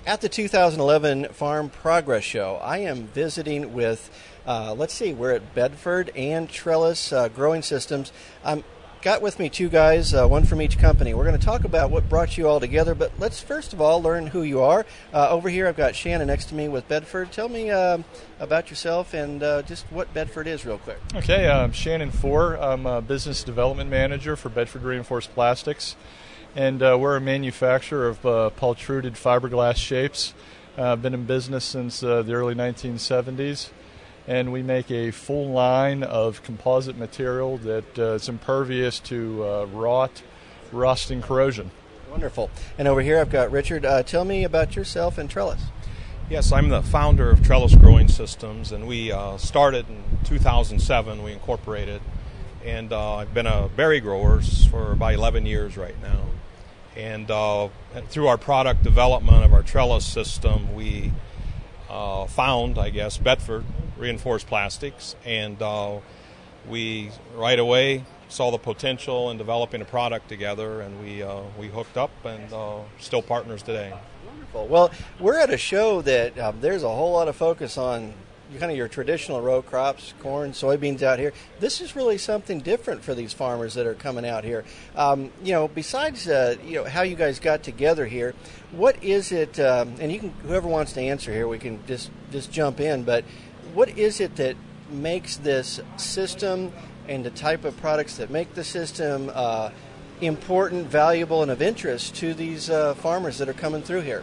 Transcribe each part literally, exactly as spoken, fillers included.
At the two thousand eleven Farm Progress Show, I am visiting with, uh, let's see, we're at Bedford and Trellis uh, Growing Systems. I'm got with me two guys, uh, one from each company. We're going to talk about what brought you all together, but let's first of all learn who you are. Uh, over here I've got Shannon next to me with Bedford. Tell me uh, about yourself and uh, just what Bedford is real quick. Okay, uh, I'm Shannon Four. I'm a Business Development Manager for Bedford Reinforced Plastics, and uh, we're a manufacturer of uh, pultruded fiberglass shapes. I've uh, been in business since uh, the early nineteen seventies. And we make a full line of composite material that uh, is impervious to uh, rot, rust, and corrosion. Wonderful. And over here I've got Richard. Uh, tell me about yourself and Trellis. Yes, I'm the founder of Trellis Growing Systems, and we uh, started in two thousand seven. We incorporated, and uh, I've been a berry grower for about eleven years right now. And uh, through our product development of our trellis system, we uh, found, I guess, Bedford Reinforced Plastics, and uh, we right away saw the potential in developing a product together, and we uh, we hooked up and uh, still partners today. Wonderful. Well, we're at a show that um, there's a whole lot of focus on kind of your traditional row crops, corn, soybeans out here. This is really something different for these farmers that are coming out here. Um, you know, besides uh, you know how you guys got together here, what is it? Um, and you can, whoever wants to answer here, we can just just jump in, but what is it that makes this system and the type of products that make the system uh, important, valuable, and of interest to these uh, farmers that are coming through here?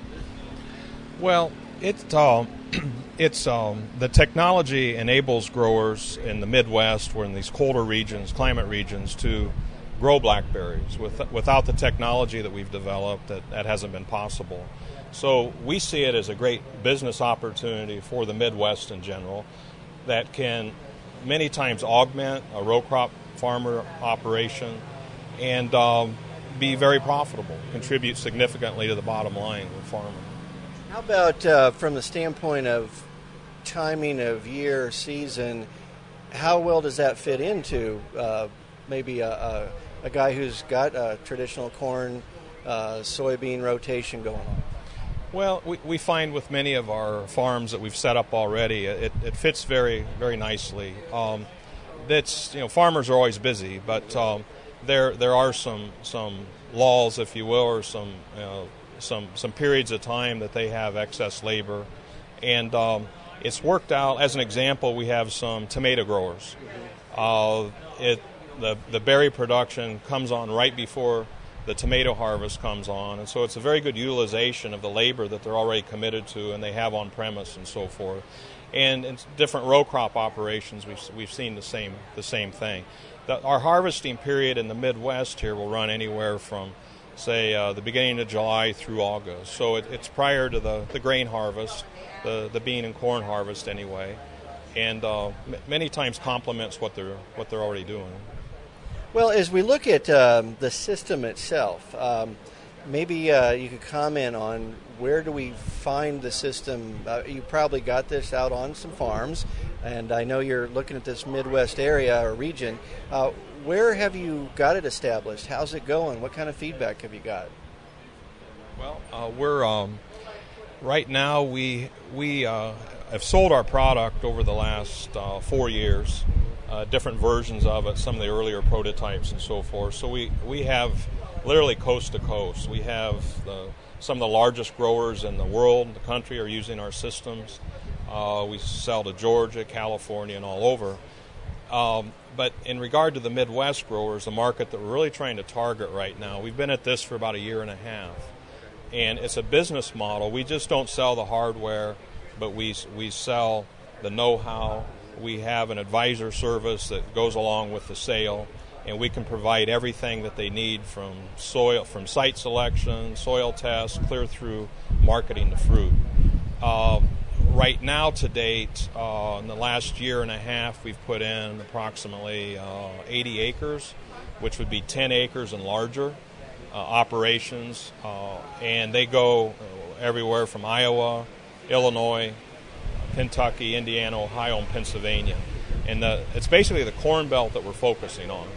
Well, it's uh, it's um, the technology enables growers in the Midwest, or in these colder regions, climate regions, to grow blackberries. With, without the technology that we've developed, that, that hasn't been possible. So we see it as a great business opportunity for the Midwest in general that can many times augment a row crop farmer operation and um, be very profitable, contribute significantly to the bottom line of the farmer. How about uh, from the standpoint of timing of year, season, how well does that fit into uh, maybe a, a, a guy who's got a traditional corn, uh, soybean rotation going on? Well, we, we find with many of our farms that we've set up already, it, it fits very, very nicely. Um, that's, you know, farmers are always busy, but um, there there are some some lulls, if you will, or some you know, some some periods of time that they have excess labor, and um, it's worked out. As an example, we have some tomato growers. Uh, it the the berry production comes on right before the tomato harvest comes on, and so it's a very good utilization of the labor that they're already committed to and they have on premise and so forth. And in different row crop operations, we've we've seen the same the same thing. The, our harvesting period in the Midwest here will run anywhere from, say, uh, the beginning of July through August. So it, it's prior to the, the grain harvest, the the bean and corn harvest anyway, and uh, m- many times complements what they're what they're already doing. Well, as we look at um, the system itself, um, maybe uh, you could comment on where do we find the system. Uh, you probably got this out on some farms, and I know you're looking at this Midwest area or region. Uh, where have you got it established? How's it going? What kind of feedback have you got? Well, uh, we're um, right now we we uh, have sold our product over the last uh, four years. Uh, different versions of it, some of the earlier prototypes and so forth. So we, we have literally coast to coast. We have the, some of the largest growers in the world, the country, are using our systems. Uh, we sell to Georgia, California, and all over. Um, but in regard to the Midwest growers, the market that we're really trying to target right now, we've been at this for about a year and a half. And it's a business model. We just don't sell the hardware, but we we sell the know-how. We have an advisor service that goes along with the sale, and we can provide everything that they need from soil, from site selection, soil tests, clear through marketing the fruit. Uh, right now, to date, uh, in the last year and a half, we've put in approximately uh, eighty acres, which would be ten acres and larger uh, operations, uh, and they go everywhere from Iowa, Illinois, Kentucky, Indiana, Ohio, and Pennsylvania. And the, it's basically the Corn Belt that we're focusing on.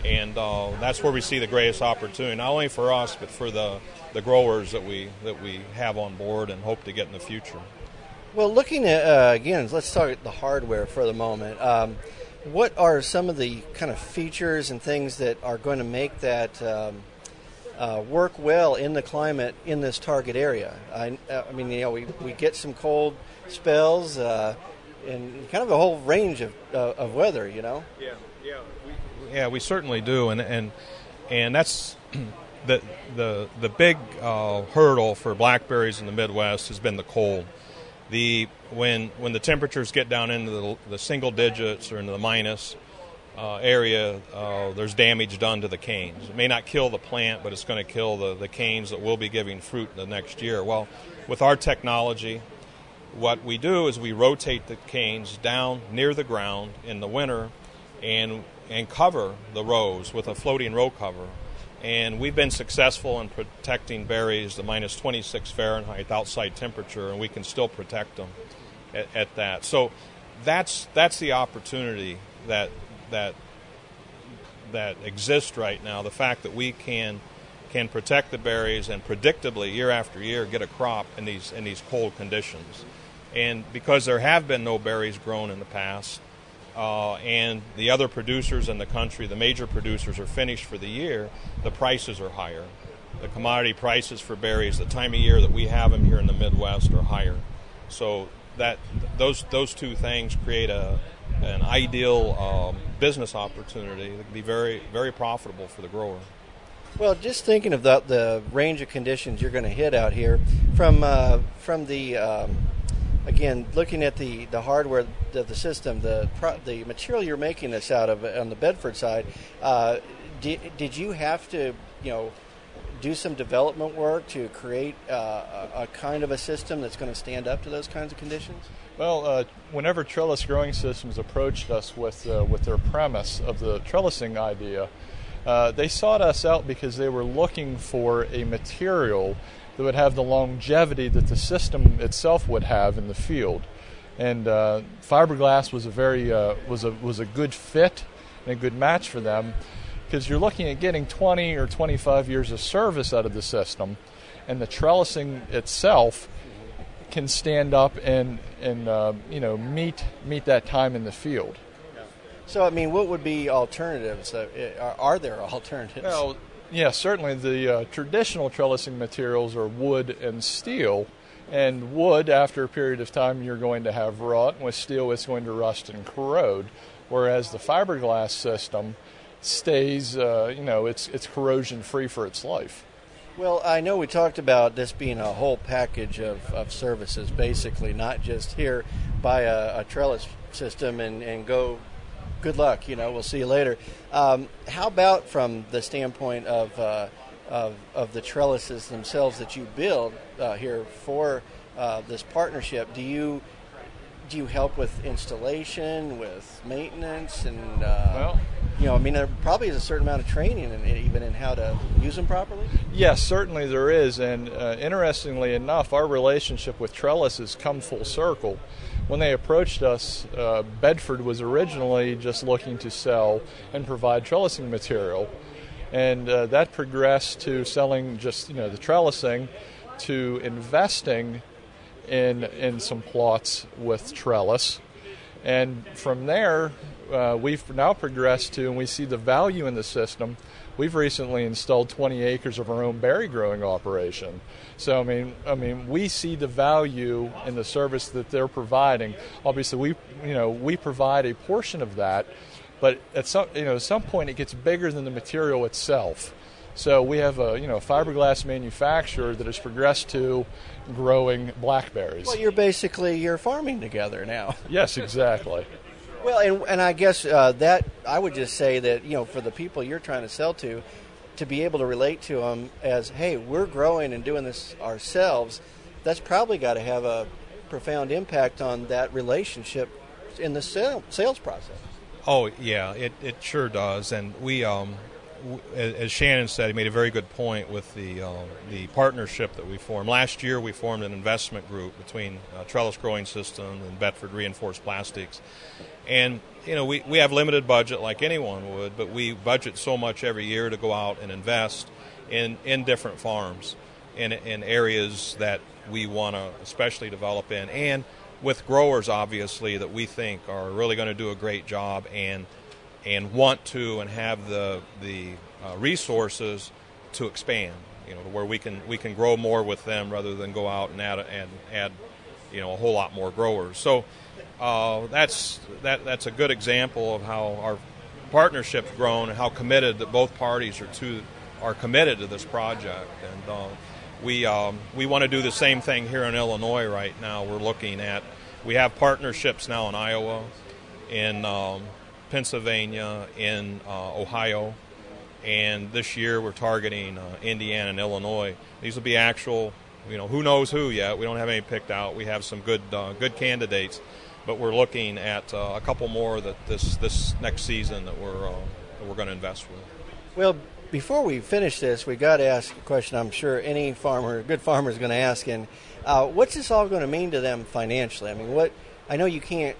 and uh, that's where we see the greatest opportunity, not only for us but for the, the growers that we that we have on board and hope to get in the future. Well, looking at, uh, again, let's talk the hardware for the moment. Um, what are some of the kind of features and things that are going to make that um, uh, work well in the climate in this target area? I, I mean, you know, we, we get some cold spells uh, and kind of a whole range of uh, of weather, you know? Yeah, yeah. We, yeah, we certainly do, and and, and that's the, the, the big uh, hurdle for blackberries in the Midwest has been the cold. The when when the temperatures get down into the, the single digits or into the minus uh, area, uh, there's damage done to the canes. It may not kill the plant, but it's going to kill the, the canes that will be giving fruit the next year. Well, with our technology, what we do is we rotate the canes down near the ground in the winter and and cover the rows with a floating row cover. And we've been successful in protecting berries to minus twenty-six Fahrenheit outside temperature, and we can still protect them at, at that. So that's that's the opportunity that that that exists right now. The fact that we can can protect the berries and predictably year after year get a crop in these in these cold conditions. And because there have been no berries grown in the past, Uh, and the other producers in the country, the major producers, are finished for the year, the prices are higher. The commodity prices for berries, the time of year that we have them here in the Midwest, are higher. So that those those two things create a an ideal um, business opportunity that can be very very profitable for the grower. Well, just thinking of the, the range of conditions you're going to hit out here, from uh, from the um, again, looking at the, the hardware of the system, the pro, the material you're making this out of on the Bedford side, uh, did, did you have to, you know, do some development work to create uh, a, a kind of a system that's going to stand up to those kinds of conditions? Well, uh, whenever Trellis Growing Systems approached us with uh, with their premise of the trellising idea, uh, they sought us out because they were looking for a material that would have the longevity that the system itself would have in the field, and uh, fiberglass was a very uh, was a was a good fit and a good match for them, because you're looking at getting twenty or twenty-five years of service out of the system, and the trellising itself can stand up and and uh, you know meet meet that time in the field. So, I mean, what would be alternatives? Uh, are, are there alternatives? Well, yeah, certainly the uh, traditional trellising materials are wood and steel, and wood, after a period of time, you're going to have rot, and with steel, it's going to rust and corrode, whereas the fiberglass system stays, uh, you know, it's it's corrosion-free for its life. Well, I know we talked about this being a whole package of, of services, basically, not just here, buy a, a trellis system and, and go, good luck, you know, we'll see you later. Um, how about from the standpoint of, uh, of of the trellises themselves that you build uh, here for uh, this partnership? Do you do you help with installation, with maintenance, and uh, well, you know, I mean, there probably is a certain amount of training, in, even in how to use them properly. Yes, certainly there is, and uh, interestingly enough, our relationship with Trellis has come full circle. When they approached us, uh, Bedford was originally just looking to sell and provide trellising material, and uh, that progressed to selling just, you know, the trellising, to investing in in some plots with trellis, and from there uh, we've now progressed to, and we see the value in the system. We've recently installed twenty acres of our own berry growing operation. So I mean, I mean, we see the value in the service that they're providing. Obviously, we, you know, we provide a portion of that, but at some, you know, at some point it gets bigger than the material itself. So we have a, you know, fiberglass manufacturer that has progressed to growing blackberries. Well, you're basically you're farming together now. Yes, exactly. Well, and, and I guess uh, that I would just say that, you know, for the people you're trying to sell to, to be able to relate to them as, hey, we're growing and doing this ourselves, that's probably got to have a profound impact on that relationship in the sale, sales process. Oh, yeah, it, it sure does. And we um, w- as Shannon said, he made a very good point with the uh, the partnership that we formed. Last year we formed an investment group between uh, Trellis Growing System and Bedford Reinforced Plastics. And, you know, we, we have limited budget like anyone would, but we budget so much every year to go out and invest in, in different farms, in, in areas that we want to especially develop in, and with growers, obviously, that we think are really going to do a great job and and want to and have the the uh, resources to expand, you know, to where we can we can grow more with them rather than go out and add and add, you know, a whole lot more growers. So uh, that's that that's a good example of how our partnership's grown and how committed that both parties are to are committed to this project. And uh, we um, we want to do the same thing here in Illinois right now. We're looking at we have partnerships now in Iowa, in um, Pennsylvania, in uh, Ohio, and this year we're targeting uh, Indiana and Illinois. These will be actual, you know, who knows who yet. We don't have any picked out. We have some good uh, good candidates, but we're looking at uh, a couple more that this this next season that we're uh, that we're going to invest with. Well, before we finish this, we got to ask a question I'm sure any farmer, good farmer, is going to ask, and uh, what's this all going to mean to them financially? I mean, what I know you can't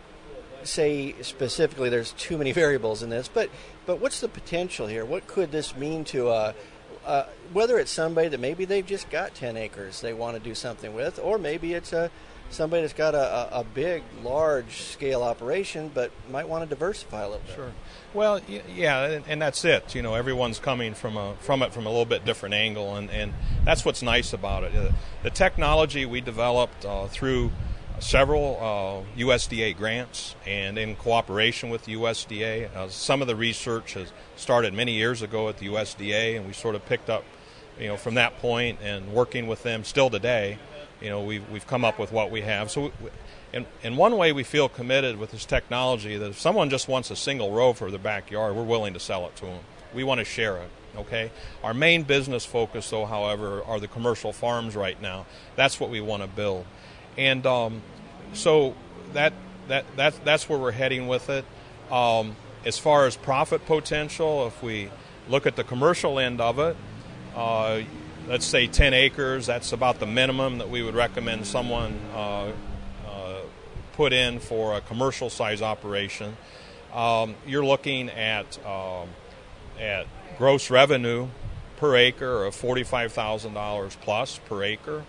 say specifically, there's too many variables in this, but but what's the potential here? What could this mean to uh, uh, whether it's somebody that maybe they've just got ten acres they want to do something with, or maybe it's a somebody that's got a, a, a big, large-scale operation but might want to diversify a little bit. Sure. Well, yeah, and, and that's it. You know, everyone's coming from a from it from a little bit different angle, and, and that's what's nice about it. Uh, the technology we developed uh, through several uh, U S D A grants and in cooperation with the U S D A. Uh, some of the research has started many years ago at the U S D A, and we sort of picked up, you know, from that point and working with them still today. You know, we've, we've come up with what we have. So we, in, in one way, we feel committed with this technology that if someone just wants a single row for their backyard, we're willing to sell it to them. We want to share it, okay? Our main business focus, though, however, are the commercial farms right now. That's what we want to build. And um, so that that that that's where we're heading with it. Um, as far as profit potential, if we look at the commercial end of it, uh, let's say ten acres, that's about the minimum that we would recommend someone uh, uh, put in for a commercial size operation. Um, you're looking at um, at gross revenue per acre of forty-five thousand dollars plus per acre,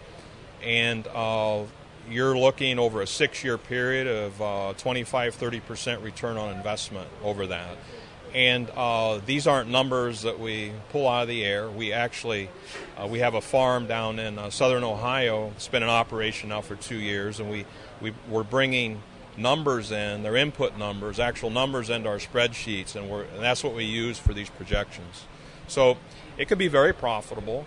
and uh, you're looking over a six-year period of uh, twenty-five, thirty percent return on investment over that. And uh, these aren't numbers that we pull out of the air. We actually, uh, we have a farm down in uh, southern Ohio. It's been in operation now for two years, and we, we, we're bringing numbers in, their input numbers, actual numbers into our spreadsheets, and, we're, and that's what we use for these projections. So it could be very profitable.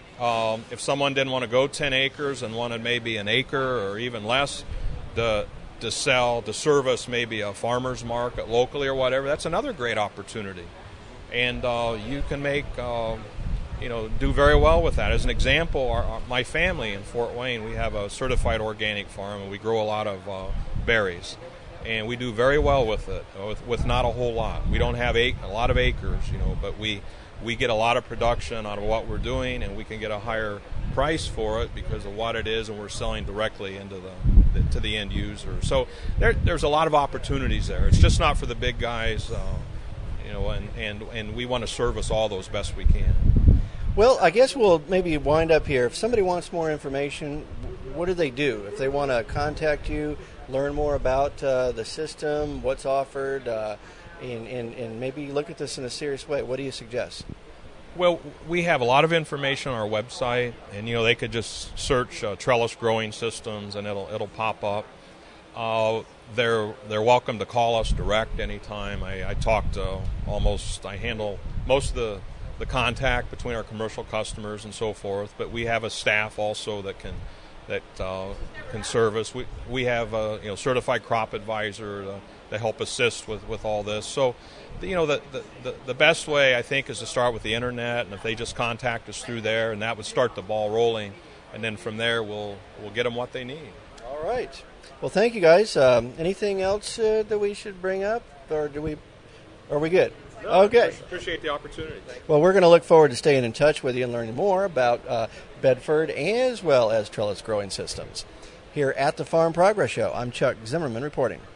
Um, if someone didn't want to go ten acres and wanted maybe an acre or even less to, to sell, to service maybe a farmer's market locally or whatever, that's another great opportunity. And uh, you can make, uh, you know, do very well with that. As an example, our, our, my family in Fort Wayne, we have a certified organic farm, and we grow a lot of uh, berries. And we do very well with it, with, with not a whole lot. We don't have a, a lot of acres, you know, but we... we get a lot of production out of what we're doing, and we can get a higher price for it because of what it is, and we're selling directly into the, the to the end user. So there, there's a lot of opportunities there. It's just not for the big guys, uh, you know, and, and, and we want to service all those best we can. Well, I guess we'll maybe wind up here. If somebody wants more information, what do they do? If they want to contact you, learn more about uh, the system, what's offered, uh, And, and, and maybe look at this in a serious way, what do you suggest? Well, we have a lot of information on our website, and you know they could just search uh, Trellis Growing Systems, and it'll it'll pop up. Uh, they're they're welcome to call us direct anytime. I, I talk to almost I handle most of the the contact between our commercial customers and so forth. But we have a staff also that can that uh, can service. We we have a you know certified crop advisor to, to help assist with, with all this. So, you know, the, the the best way I think is to start with the internet, and if they just contact us through there, and that would start the ball rolling, and then from there we'll we'll get them what they need. All right. Well, thank you guys. Um, anything else uh, that we should bring up, or do we? Are we good? No, Okay. Appreciate the opportunity. Well, we're going to look forward to staying in touch with you and learning more about uh, Bedford as well as trellis growing systems. Here at the Farm Progress Show, I'm Chuck Zimmerman reporting.